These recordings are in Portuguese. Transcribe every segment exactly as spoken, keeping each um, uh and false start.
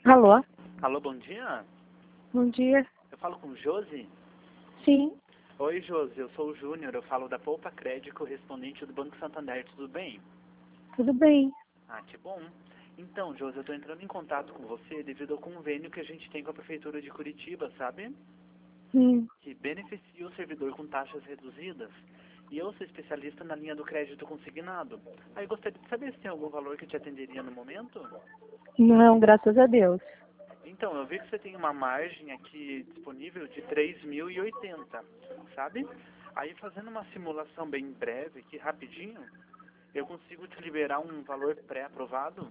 Alô? Alô, bom dia. Bom dia. Eu falo com Josi? Sim. Oi, Josi, eu sou o Júnior, eu falo da Poupa Crédito, correspondente do Banco Santander, tudo bem? Tudo bem. Ah, que bom. Então, Josi, eu estou entrando em contato com você devido ao convênio que a gente tem com a Prefeitura de Curitiba, sabe? Sim. Que beneficia o servidor com taxas reduzidas. E eu sou especialista na linha do crédito consignado. Aí gostaria de saber se tem algum valor que te atenderia no momento? Não, graças a Deus. Então, eu vi que você tem uma margem aqui disponível de três mil e oitenta, sabe? Aí, fazendo uma simulação bem breve aqui, rapidinho, eu consigo te liberar um valor pré-aprovado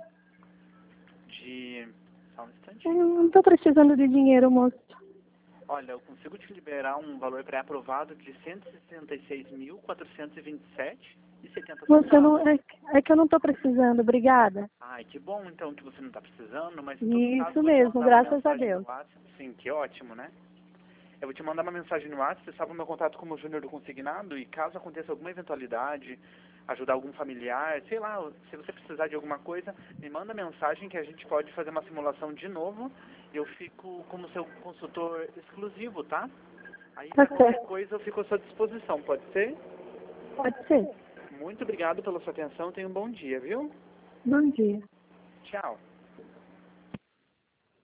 de... Só um Eu instantinho. não estou precisando de dinheiro, moço. Olha, eu consigo te liberar um valor pré-aprovado de cento e sessenta e seis mil, quatrocentos e vinte e sete e setenta Moço, eu não, centavos. é, é que eu não estou precisando, obrigada. Ai, que bom então que você não está precisando, mas em todo caso Isso eu vou te mesmo, mandar uma graças a mensagem no Deus. WhatsApp. Sim, que ótimo, né? Eu vou te mandar uma mensagem no WhatsApp, você sabe o meu contato como Júnior do Consignado, e caso aconteça alguma eventualidade, ajudar algum familiar, sei lá, se você precisar de alguma coisa, me manda mensagem que a gente pode fazer uma simulação de novo, e eu fico como seu consultor exclusivo, tá? Aí Tá para qualquer certo. coisa eu fico à sua disposição, pode ser? Pode ser. Muito obrigado pela sua atenção, tenha um bom dia, viu? Bom dia. Tchau.